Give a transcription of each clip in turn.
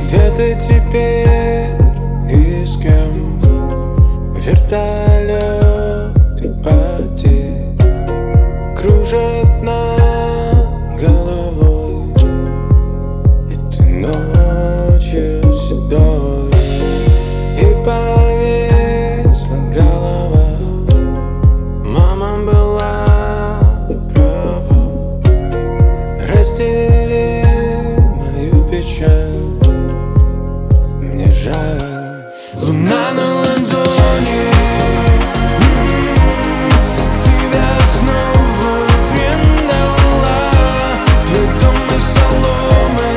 Где ты теперь и с кем? Вертолет и потерь кружат над головой, и ты ночью седой, и повисла голова. Мама была права, раздели мою печаль. Мне жаль. Луна на ладони, тебя снова предала. Твой дом из соломы,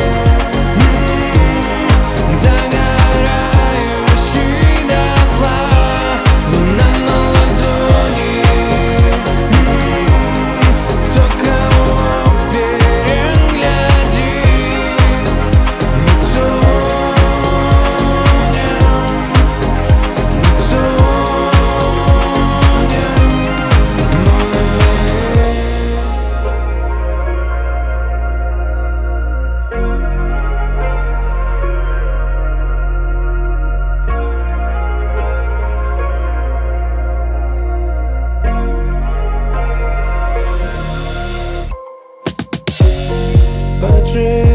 догорающий дотла. Луна на ладони, кто кого переглядит. Мы поджигаем